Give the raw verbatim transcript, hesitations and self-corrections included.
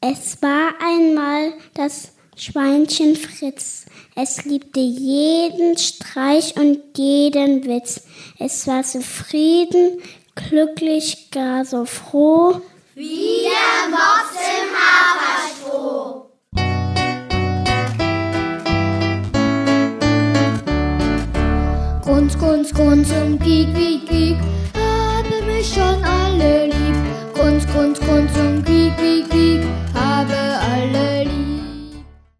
Es war einmal das Schweinchen Fritz. Es liebte jeden Streich und jeden Witz. Es war zufrieden, glücklich, gar so froh, wie der Mops im Haferstroh. Grunz, Grunz, Grunz und Giek, Giek, Giek, habe mich schon